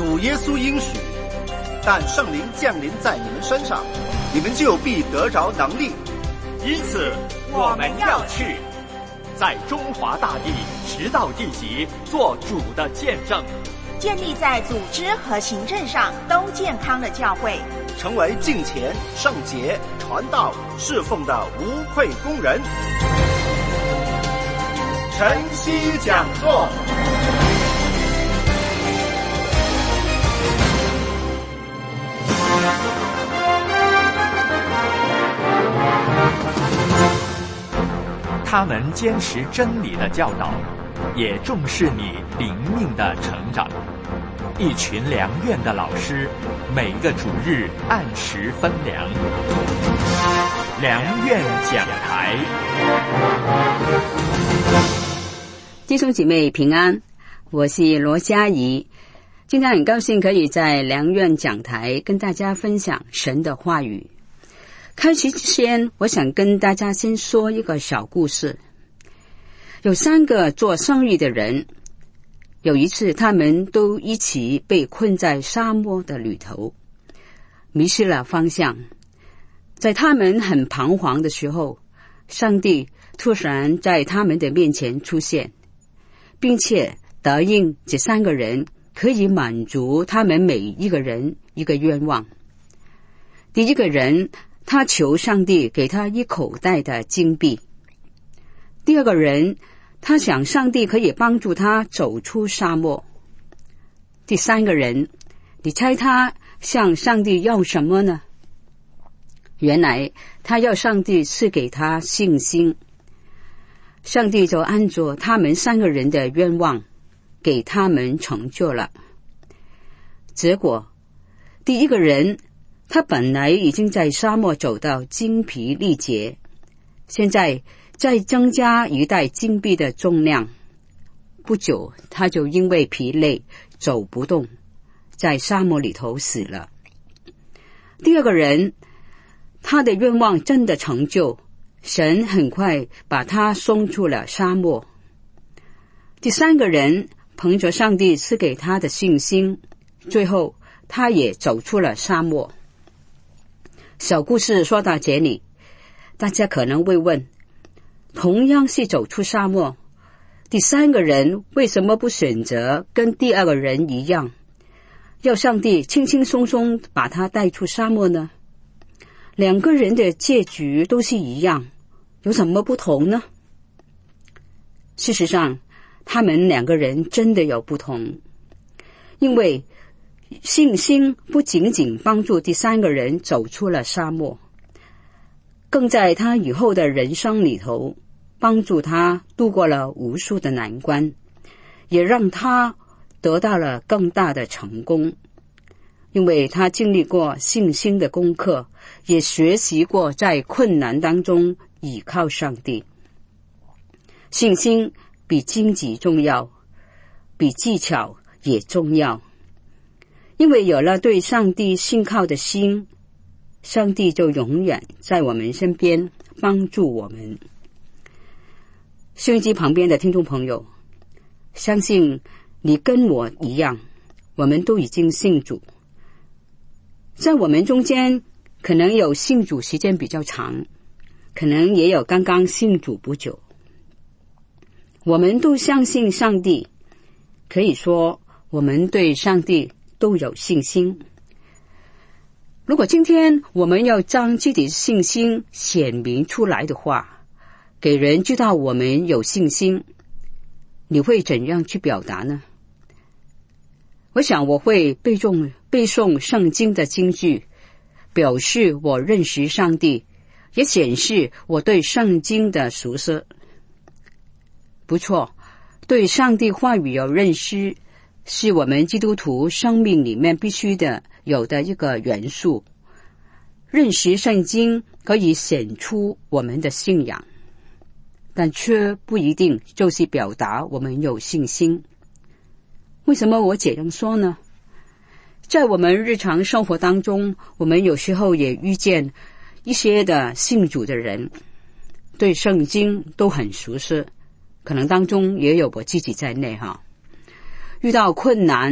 主耶稣应许，但圣灵降临在你们身上，你们就必得着能力。 因此我们要去，在中华大地直到地极做主的见证， 建立在组织和行政上都健康的教会， 成为敬虔、圣洁、传道、侍奉的无愧工人。晨曦讲座。 他们坚持真理的教导，也重视你灵命的成长。一群良院的老师，每个主日按时分粮。良院讲台。 弟兄姐妹平安，我是罗佳怡。今天很高兴可以在良院讲台跟大家分享神的话语。开始之前，我想跟大家先说一个小故事。有3个做生意的人，有一次他们都一起被困在沙漠的里头，迷失了方向。在他们很彷徨的时候，上帝突然在他们的面前出现，并且答应这3个人可以满足他们每一个人一个愿望。第一个人，他求上帝给他一口袋的金币。第二个人，他想上帝可以帮助他走出沙漠。第3个人，你猜他向上帝要什么呢？原来他要上帝赐给他信心。上帝就按照他们3个人的愿望给他们成就了。结果第一个人，他本来已经在沙漠走到精疲力竭，现在再增加一袋金币的重量，不久他就因为疲累走不动，在沙漠里头死了。第二个人，他的愿望真的成就，神很快把他送出了沙漠。第3个人，凭着上帝赐给他的信心，最后他也走出了沙漠。小故事说到这里，大家可能会问，同样是走出沙漠，第3个人为什么不选择跟第2个人一样，要上帝轻轻松松把他带出沙漠呢？2个人的结局都是一样，有什么不同呢？事实上，他们2个人真的有不同，因为信心不仅仅帮助第3个人走出了沙漠，更在他以后的人生里头帮助他度过了无数的难关，也让他得到了更大的成功。因为他经历过信心的功课，也学习过在困难当中倚靠上帝。信心比经济重要，比技巧也重要。因为有了对上帝信靠的心，上帝就永远在我们身边帮助我们。收音机旁边的听众朋友，相信你跟我一样，我们都已经信主。在我们中间，可能有信主时间比较长，可能也有刚刚信主不久。我们都相信上帝，可以说我们对上帝都有信心。如果今天我们要将自己的信心显明出来的话，给人知道我们有信心，你会怎样去表达呢？我想我会背诵圣经的经句，表示我认识上帝，也显示我对圣经的熟悉。不错，对上帝话语有认识，是我们基督徒生命里面必须的有的一个元素。认识圣经可以显出我们的信仰，但却不一定就是表达我们有信心。为什么我这样说呢？在我们日常生活当中，我们有时候也遇见一些的信主的人，对圣经都很熟悉，可能当中也有我自己在内哈。遇到困难、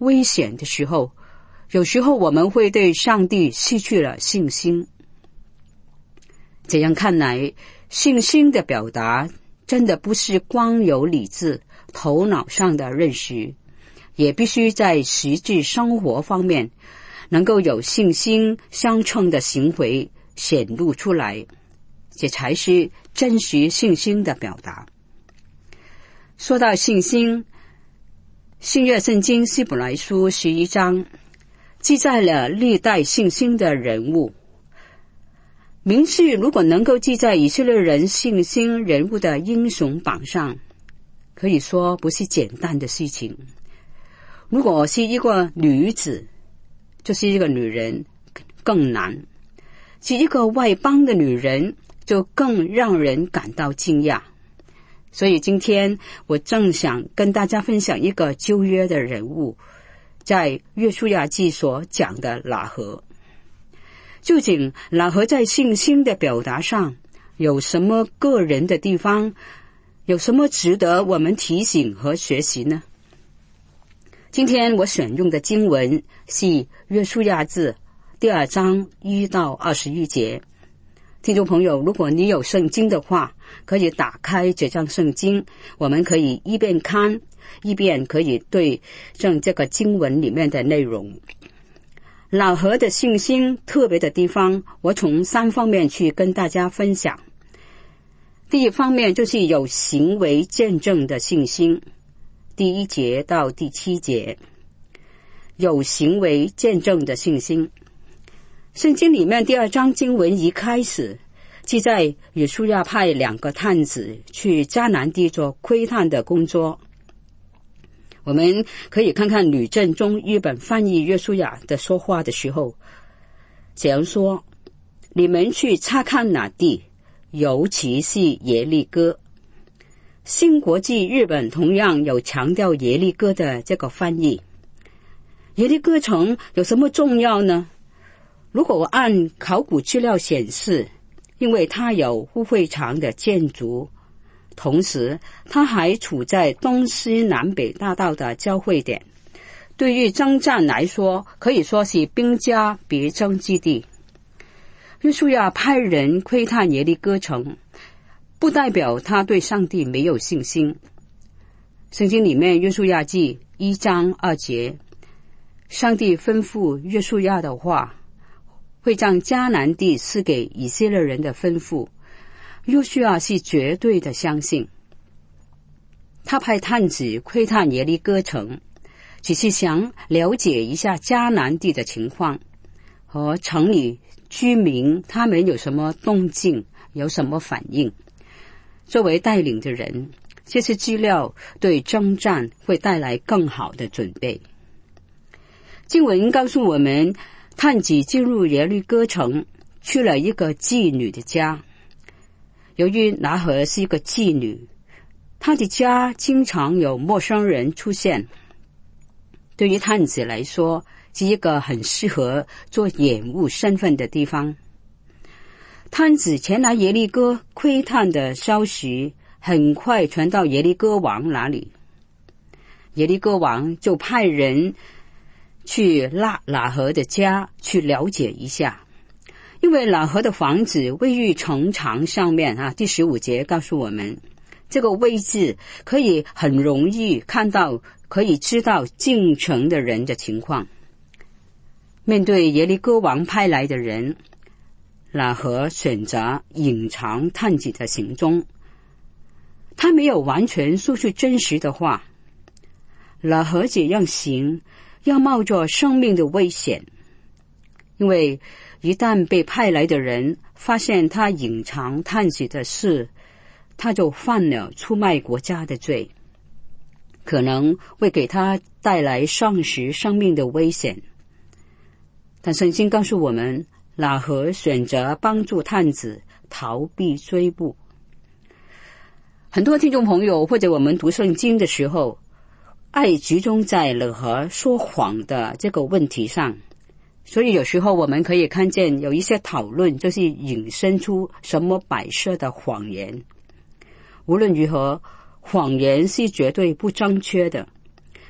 危险的时候，有时候我们会对上帝失去了信心。这样看来，信心的表达真的不是光有理智、头脑上的认识，也必须在实际生活方面能够有信心相称的行为显露出来，这才是真实信心的表达。说到信心，新约圣经希伯来书11章记载了历代信心的人物。名字如果能够记在以色列人信心人物的英雄榜上，可以说不是简单的事情。如果是一个女子，就是一个女人，更难。是一个外邦的女人，就更让人感到惊讶。所以今天我正想跟大家分享一个旧约的人物，在约书亚记所讲的喇合。究竟喇合在信心的表达上有什么个人的地方，有什么值得我们提醒和学习呢？今天我选用的经文是约书亚记2章1到21节。听众朋友，如果你有圣经的话，可以打开这张圣经，我们可以一边看一边可以对正这个经文里面的内容。喇合的信心特别的地方，我从3方面去跟大家分享。第一方面就是有行为见证的信心，第1节到第7节，有行为见证的信心。圣经里面第2章经文一开始记载约书亚派2个探子去迦南地做窥探的工作。我们可以看看吕正中日本翻译约书亚的说话的时候这样说：你们去查看那地，尤其是耶利哥。新国际日本同样有强调耶利哥的这个翻译。耶利哥城有什么重要呢？如果按考古资料显示，因为它有污秽场的建筑，同时它还处在东西南北大道的交汇点，对于征战来说可以说是兵家必争之地。约书亚派人窥探耶利哥城，不代表他对上帝没有信心。圣经里面约书亚记1章2节，上帝吩咐约书亚的话，会将迦南地赐给以色列人的吩咐，约书亚是绝对的相信。他派探子窥探耶利哥城，只是想了解一下迦南地的情况和城里居民他们有什么动静，有什么反应。作为带领的人，这些资料对征战会带来更好的准备。经文告诉我们，探子进入耶利哥城，去了一个妓女的家。由于喇合是一个妓女，她的家经常有陌生人出现，对于探子来说是一个很适合做掩护身份的地方。探子前来耶利哥窥探的消息很快传到耶利哥王那里，耶利哥王就派人去喇合的家去了解一下。因为喇合的房子位于城墙上面第15节告诉我们，这个位置可以很容易看到，可以知道进城的人的情况。面对耶利哥王派来的人，喇合选择隐藏探子的行踪，他没有完全说出真实的话。喇合这样行要冒着生命的危险，因为一旦被派来的人发现他隐藏探子的事，他就犯了出卖国家的罪，可能会给他带来丧失生命的危险。但圣经告诉我们，喇合选择帮助探子逃避追捕。很多听众朋友或者我们读圣经的时候，爱集中在喇合说谎的这个问题上，所以有时候我们可以看见有一些讨论就是引申出什么摆设的谎言。无论如何，谎言是绝对不正确的，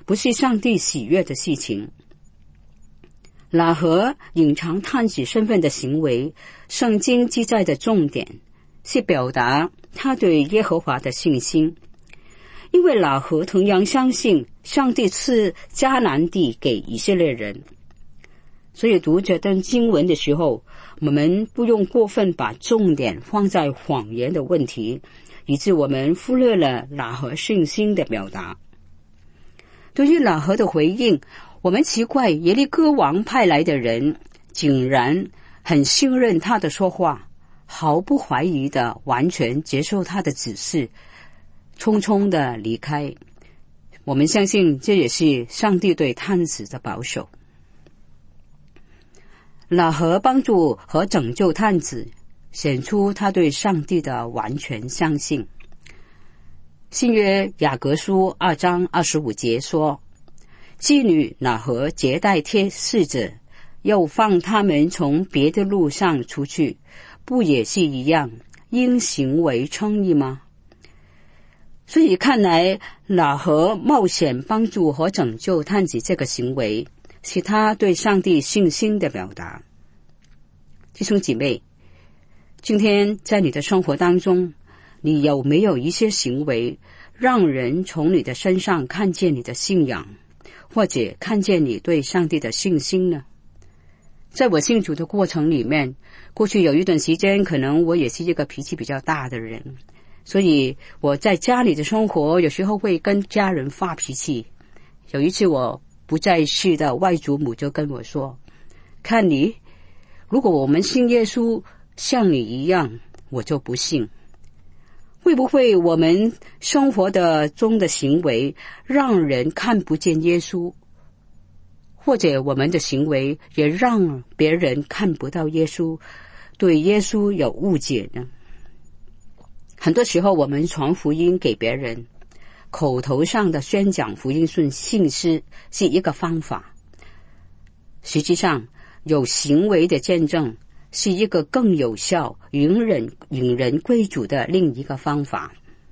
不是上帝喜悦的事情。喇合隐藏探子身份的行为，圣经记载的重点是表达他对耶和华的信心，因为喇合同样相信上帝赐迦南地给以色列人，所以读这段经文的时候，我们不用过分把重点放在谎言的问题，以致我们忽略了喇合信心的表达。对于喇合的回应，我们奇怪耶利哥王派来的人竟然很信任他的说话，毫不怀疑的完全接受他的指示，匆匆的离开。我们相信这也是上帝对探子的保守。喇合帮助和拯救探子，显出他对上帝的完全相信。新约雅各书2章25节说，妓女喇合接待侍者，又放他们从别的路上出去，不也是一样，因行为称义吗？所以看来，喇合冒险帮助和拯救探子这个行为，是他对上帝信心的表达。弟兄姐妹，今天在你的生活当中，你有没有一些行为让人从你的身上看见你的信仰，或者看见你对上帝的信心呢？在我信主的过程里面，过去有一段时间，可能我也是一个脾气比较大的人，所以我在家里的生活有时候会跟家人发脾气。有一次我不在世的外祖母就跟我说，看你，如果我们信耶稣像你一样，我就不信。会不会我们生活中的行为让人看不见耶稣，或者我们的行为也让别人看不到耶稣，对耶稣有误解呢？很多时候我们传福音给别人，口头上的宣讲福音信息是一个方法，实际上有行为的见证是一个更有效引人归主的另一个方法。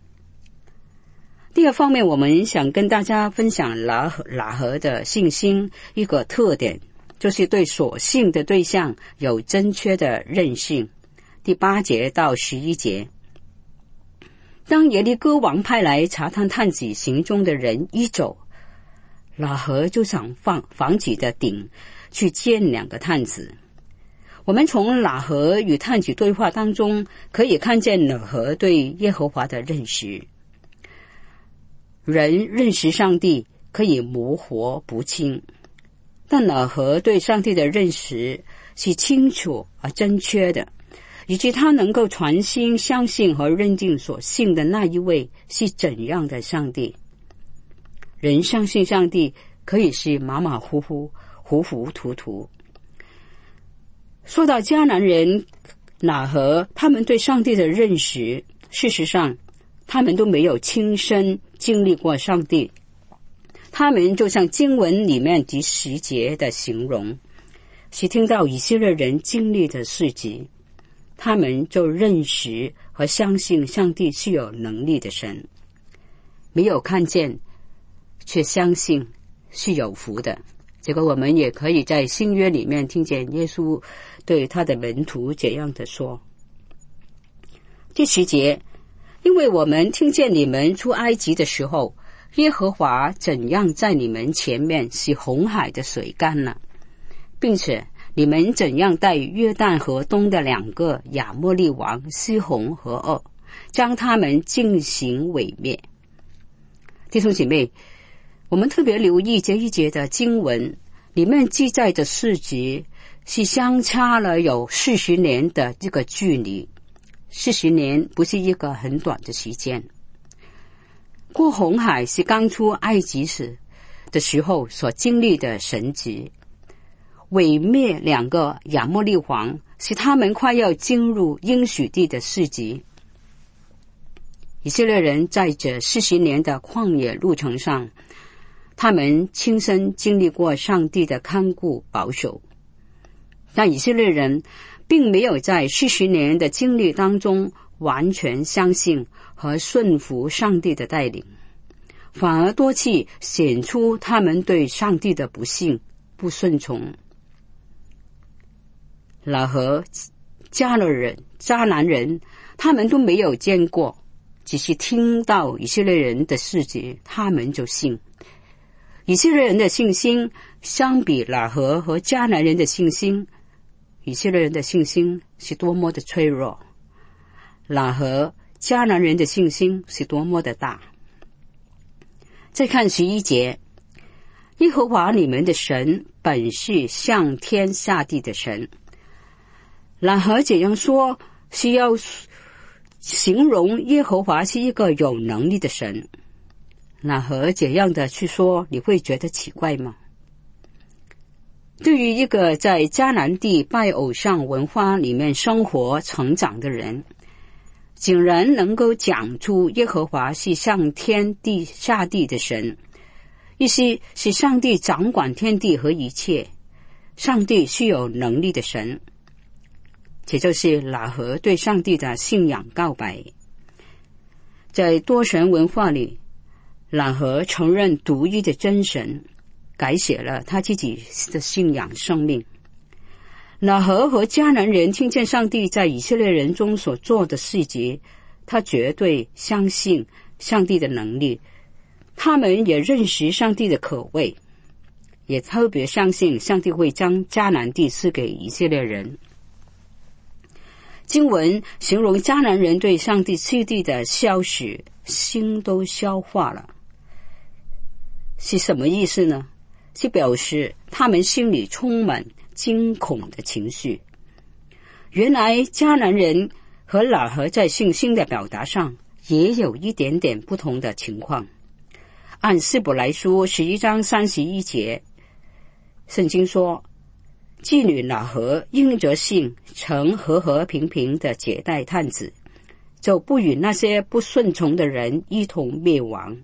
第二方面，我们想跟大家分享喇合的信心一个特点，就是对所信的对象有正确的认识。第8节到11节，当耶利哥王派来查探探子行踪的人一走，喇合就上房子的顶去见2个探子。我们从喇合与探子对话当中可以看见喇合对耶和华的认识。人认识上帝可以模糊不清，但喇合对上帝的认识是清楚而正确的，以及他能够全心相信和认定所信的那一位是怎样的上帝。人相信上帝可以是马马虎虎、糊糊涂涂。说到迦南人喇合，他们对上帝的认识，事实上他们都没有亲身经历过上帝。他们就像经文里面第10节的形容，是听到以色列人经历的事迹，他们就认识和相信上帝是有能力的神。没有看见却相信是有福的。这个我们也可以在新约里面听见耶稣对他的门徒这样的说。第10节，因为我们听见你们出埃及的时候，耶和华怎样在你们前面使红海的水干了，并且你们怎样带约旦河东的2个亚摩利王西宏和噩，将他们进行毁灭。弟兄姐妹，我们特别留意这一节的经文里面记载的事迹是相差了有40年的这个距离。40年不是一个很短的时间。过红海是刚出埃及的时候所经历的神迹，毁灭2个亚摩利王是他们快要进入应许地的事迹。以色列人在这40年的旷野路程上，他们亲身经历过上帝的看顾保守，但以色列人并没有在40年的经历当中完全相信和顺服上帝的带领。 反而多去显出他们对上帝的不信、不顺从。老和迦南人，他们都没有见过，只是听到以色列人的事迹，他们就信。以色列人的信心相比拉合和迦南人的信心，以色列人的信心是多么的脆弱，拉合迦南人的信心是多么的大。再看11节，耶和华你们的神本是向天下地的神。拉合这样说是要形容耶和华是一个有能力的神。拉合这样的去说，你会觉得奇怪吗？对于一个在迦南地拜偶像文化里面生活成长的人，竟然能够讲出耶和华是向天地下地的神，意思是上帝掌管天地和一切，上帝是有能力的神。这就是拉合对上帝的信仰告白。在多神文化里，拉合承认独一的真神，改写了他自己的信仰生命。拉合和迦南人听见上帝在以色列人中所做的事迹，他绝对相信上帝的能力，他们也认识上帝的可畏，也特别相信上帝会将迦南地赐给以色列人。经文形容迦南人对上帝赐地的消息，心都消化了，是什么意思呢？是表示他们心里充满惊恐的情绪。原来迦南人和拉合在信心的表达上也有一点点不同的情况。按希伯来书11章31节，圣经说，妓女拉合因着信曾和和平平的接待探子，就不与那些不顺从的人一同灭亡。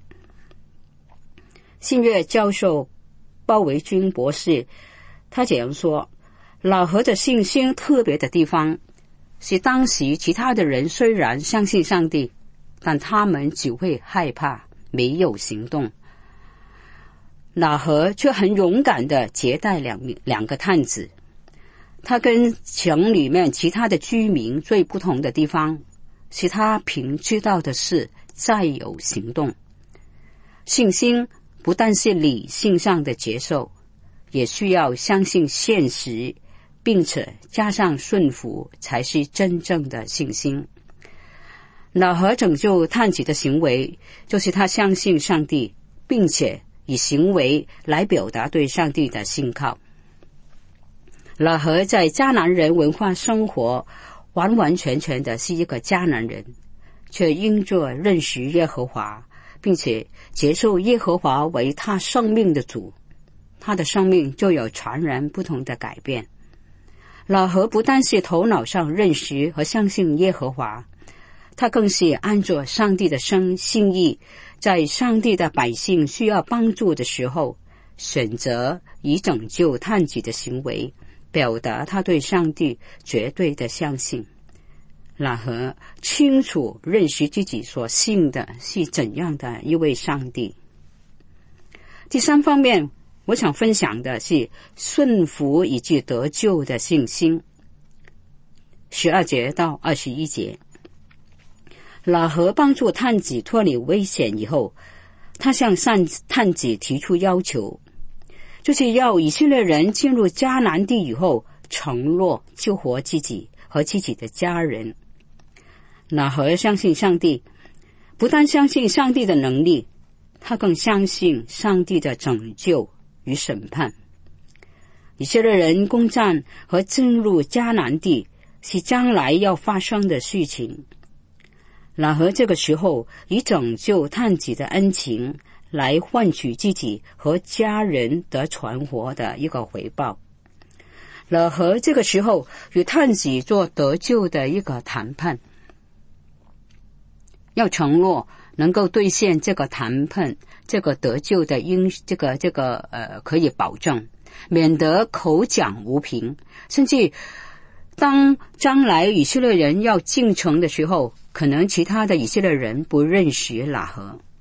新约教授鲍维军博士他这样说，拉合的信心特别的地方是当时其他的人虽然相信上帝，但他们只会害怕，没有行动。拉合却很勇敢地接待两个探子。他跟城里面其他的居民最不同的地方是他凭知道的事再有行动。信心不但是理性上的接受，也需要相信现实，并且加上顺服，才是真正的信心。拉合拯救探子的行为，就是他相信上帝，并且以行为来表达对上帝的信靠。拉合在迦南人文化生活，完完全全的是一个迦南人，却因着认识耶和华，并且接受耶和华为他生命的主，他的生命就有全然不同的改变。拉合不但是头脑上认识和相信耶和华，他更是按着上帝的心意，在上帝的百姓需要帮助的时候，选择以拯救探子的行为，表达他对上帝绝对的相信。拉合清楚认识自己所信的是怎样的一位上帝。第三方面，我想分享的是顺服以及得救的信心。12节到21节，拉合帮助探子脱离危险以后，他向探子提出要求，就是要以色列人进入迦南地以后承诺救活自己和自己的家人。拉合相信上帝，不但相信上帝的能力，他更相信上帝的拯救与审判。以色列人攻占和进入迦南地是将来要发生的事情。拉合这个时候以拯救探子的恩情来换取自己和家人得存活的一个回报。拉合这个时候与探子做得救的一个谈判，要承诺能够兑现这个谈判，这个得救的可以保证，免得口讲无凭，甚至当将来以色列人要进城的时候，可能其他的以色列人不认识拉合，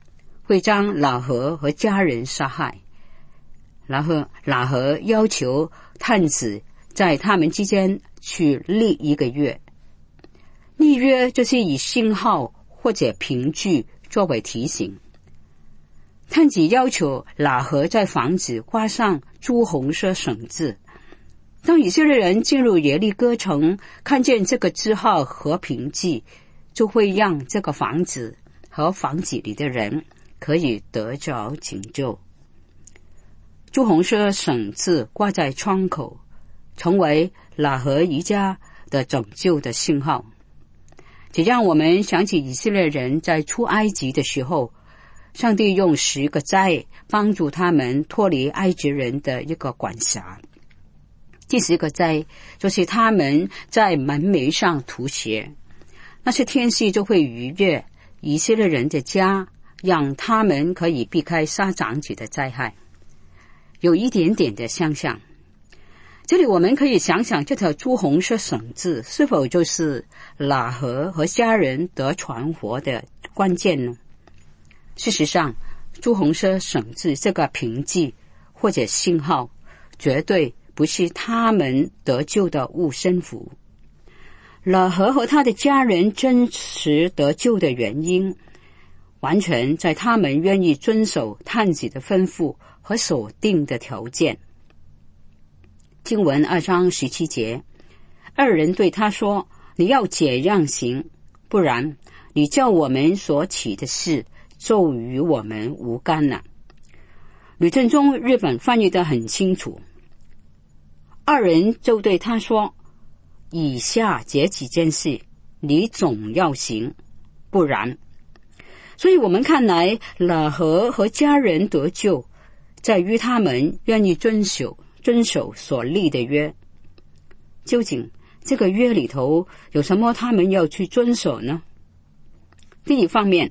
会将喇合和家人杀害。喇合要求探子在他们之间去立一个约，立约就是以星号或者凭据作为提醒。探子要求喇合在房子挂上朱红色绳子，当以色列人进入耶利哥城，看见这个字号和凭据，就会让这个房子和房子里的人可以得着拯救。朱红色绳子挂在窗口，成为喇合一家的拯救的信号。这让我们想起以色列人在出埃及的时候，上帝用10个灾帮助他们脱离埃及人的一个管辖。第10个灾就是他们在门楣上涂血，那些天使就会逾越以色列人的家，让他们可以避开杀长子的灾害。有一点点的相像。这里我们可以想想，这条朱红色绳子是否就是喇合和家人得存活的关键呢？事实上，朱红色绳子这个凭据或者信号绝对不是他们得救的护身符。喇合和他的家人真实得救的原因，完全在他们愿意遵守探子的吩咐和所定的条件。经文2章17节，二人对他说：你要这样行，不然你叫我们所起的事就与我们无干了。吕正中日本翻译得很清楚，二人就对他说：以下这几件事你总要行，不然。所以我们看来，喇合和家人得救在于他们愿意遵守所立的约。究竟这个约里头有什么他们要去遵守呢？第一方面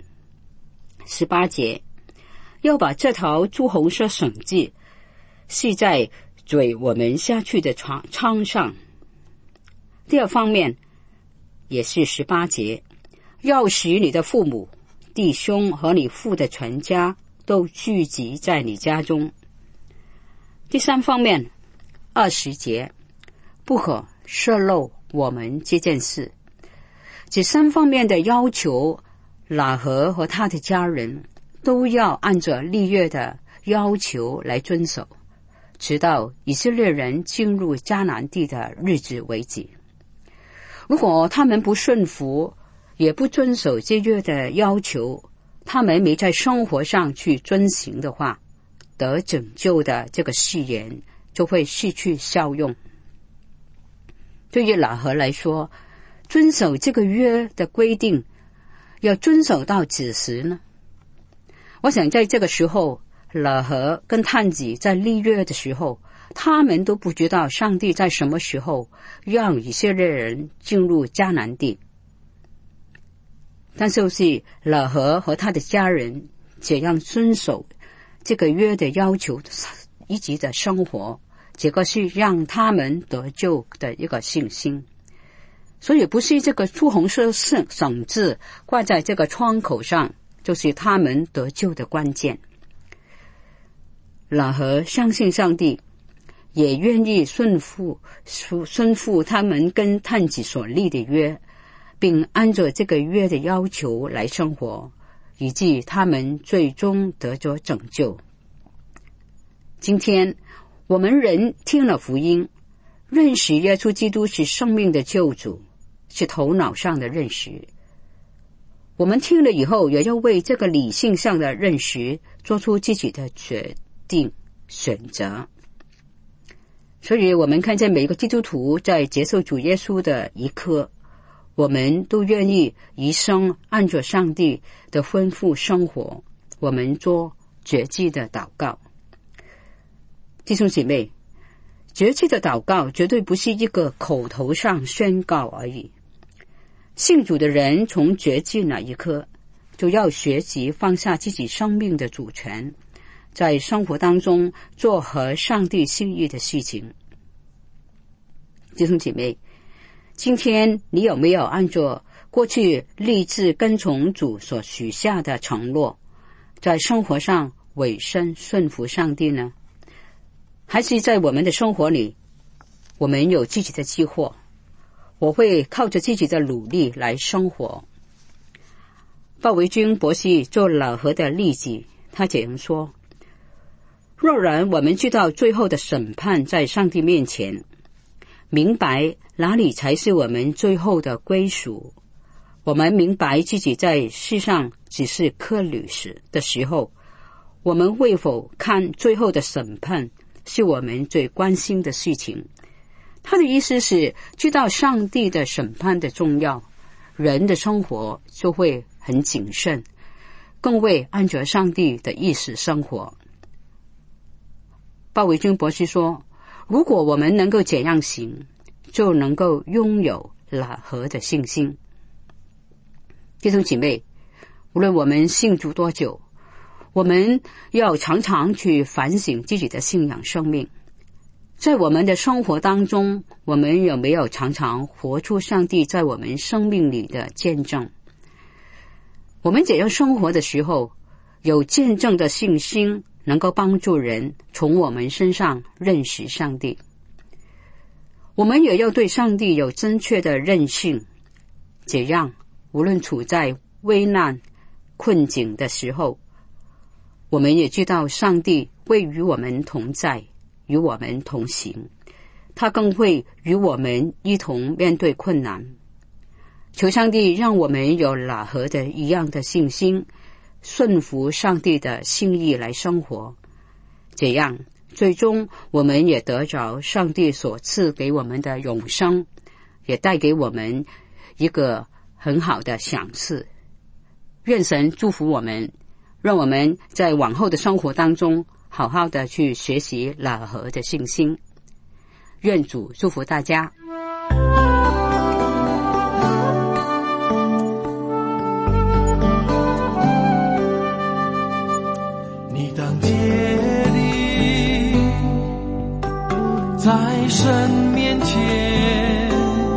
，18节，要把这条朱红色绳子系在追我们下去的窗上。第二方面也是18节，要使你的父母、弟兄和你父的全家都聚集在你家中。第三方面20节，不可泄露我们这件事。这3方面的要求，喇合和他的家人都要按照立约的要求来遵守，直到以色列人进入迦南地的日子为止。如果他们不顺服，也不遵守这约的要求，他们没在生活上去遵行的话，得拯救的这个誓言就会失去效用。对于喇合来说，遵守这个约的规定要遵守到几时呢？我想在这个时候，喇合跟探子在立约的时候，他们都不知道上帝在什么时候让以色列人进入迦南地。但就是喇合和他的家人这样遵守这个约的要求一直的生活，这个是让他们得救的一个信心。所以不是这个朱红色绳子挂在这个窗口上就是他们得救的关键。喇合相信上帝，也愿意顺服他们跟探子所立的约，并按照这个约的要求来生活，以致他们最终得着拯救。今天我们人听了福音，认识耶稣基督是生命的救主，是头脑上的认识。我们听了以后，也要为这个理性上的认识做出自己的决定选择。所以我们看见每个基督徒在接受主耶稣的一刻，我们都愿意一生按照上帝的吩咐生活，我们做决志的祷告。弟兄姐妹，决志的祷告绝对不是一个口头上宣告而已。信主的人从决志那一刻，就要学习放下自己生命的主权，在生活当中做合上帝心意的事情。弟兄姐妹，今天你有没有按照过去立志跟从主所许下的承诺， 在生活上委身顺服上帝呢？还是在我们的生活里，我们有自己的计划，我会靠着自己的努力来生活。鲍维均博士做老何的例子，他这样说：若然我们知道最后的审判在上帝面前，明白哪里才是我们最后的归属，我们明白自己在世上只是客旅的时候，我们会否看最后的审判是我们最关心的事情？他的意思是，知道上帝的审判的重要，人的生活就会很谨慎，更会按照上帝的意思生活。鲍维均博士说，如果我们能够这样行，就能够拥有喇合的信心。弟兄姐妹，无论我们信主多久，我们要常常去反省自己的信仰生命。在我们的生活当中，我们有没有常常活出上帝在我们生命里的见证？我们这样生活的时候，有见证的信心能够帮助人从我们身上认识上帝。我们也要对上帝有正确的认识，这样无论处在危难困境的时候，我们也知道上帝会与我们同在，与我们同行，他更会与我们一同面对困难。求上帝让我们有喇合的一样的信心，顺服上帝的心意来生活，这样最终我们也得着上帝所赐给我们的永生，也带给我们一个很好的赏赐。愿神祝福我们，让我们在往后的生活当中好好的去学习喇合的信心。愿主祝福大家。 你当竭力在神面前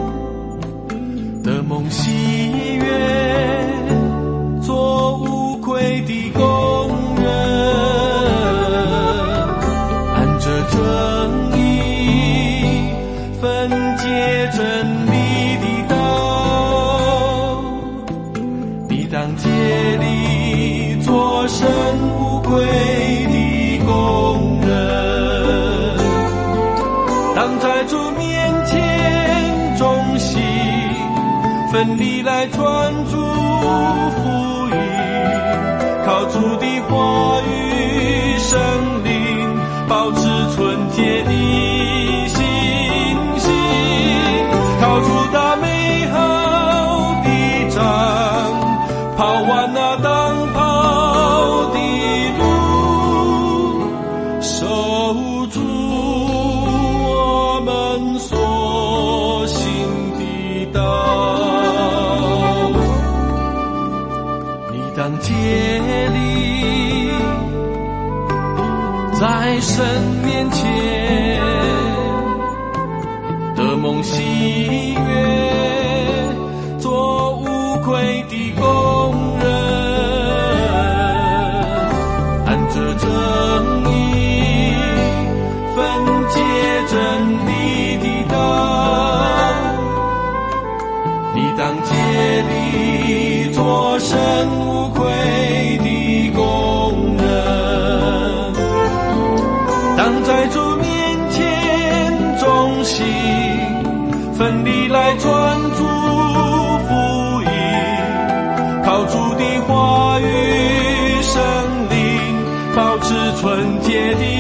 的梦喜悦，做无愧的工人，按着正义分解真理的道。你当竭力做神无愧的工人，当在主面前忠心奋力来传主福音，靠主的话语圣灵保持纯洁的信心，靠主打美好的仗，跑完那当跑的路，守住我们所行的道。你当竭力在神面前的梦喜悦，做无愧的工人，按着正义分解真理的道。你当竭力做神无愧的工人，当在主面前忠心奋力来传主福音，靠主的话语圣灵保持纯洁的